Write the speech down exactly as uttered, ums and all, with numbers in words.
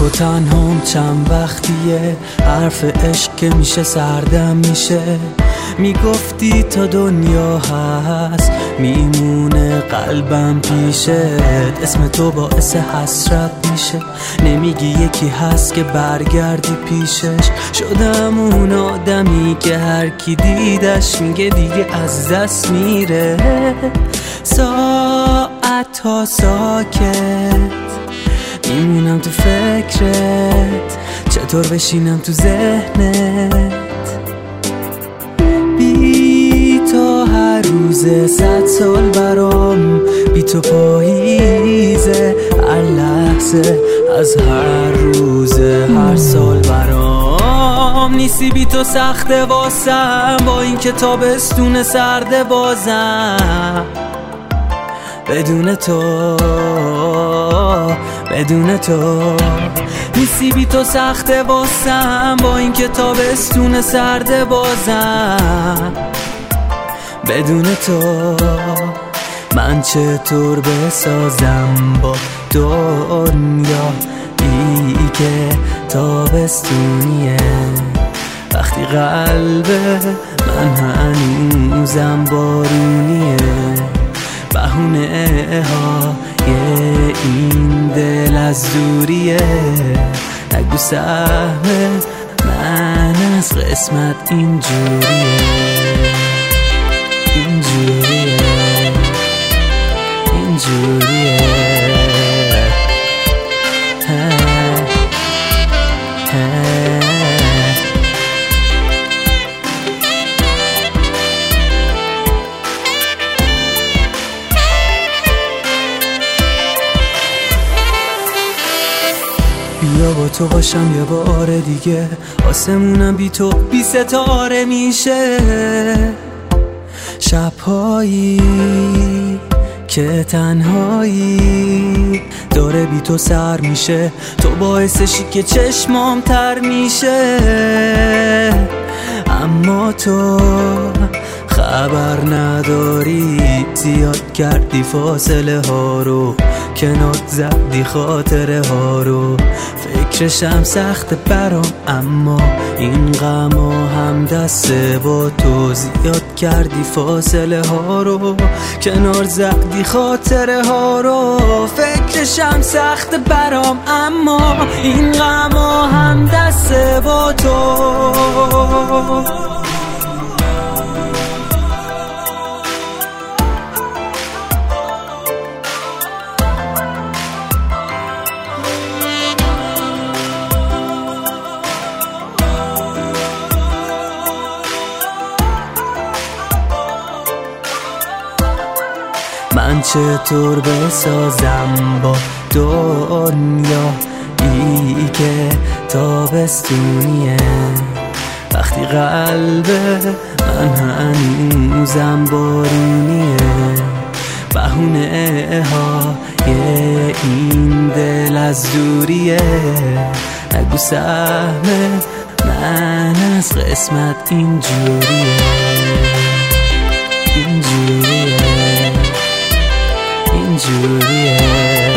و تنهام چند وقتیه، حرف عشق که میشه سردم میشه. میگفتی تا دنیا هست میمونه قلبم پیشت، اسم تو باعث حسرت میشه. نمیگی یکی هست که برگردی پیشش. شدم اون آدمی که هر کی دیدش میگه دیگه از دست میره. ساعت ها ساکت میمونم تو فکرت، چطور بشینم تو ذهنت. بی تو هر روزه صد سال برام، بی تو پاییزه هر لحظه از هر روزه هر سال برام. نیستی بی تو سخته واسم، با این که تابستون سرده بازم. بدون تو بدون تو نیستی بی تو سخته واسم، با این که تابستون سرده بازم. بدون تو من چطور بسازم با دنیا ای که تابستونیه، وقتی قلب من هنوزم بارونیه. بهونه های این دل از دوریه، نگو سهم من از قسمت اینجوریه. اینجوریه اینجوریه بیا با تو باشم یه بار دیگه، آسمونم بی تو بی ستاره میشه. شبهایی که تنهایی داره بی تو سر میشه، تو باعثشی که چشمام تر میشه. اما تو خبر نداری، زیاد کردی فاصله ها رو، کنار زدی خاطره ها رو. فکرشم سخت برام، اما این غم هم دسته با تو. زیاد کردی فاصله ها رو، کنار زدی خاطره ها رو. فکرشم سخت برام، اما این غم هم دسته با تو. من چطور بسازم با دنیا ای که تابستونیه، وقتی قلب من هنوزم بارونیه. بهونه های این دل از دوریه، نگو سهم من از قسمت اینجوریه. اینجوریه اینجوریه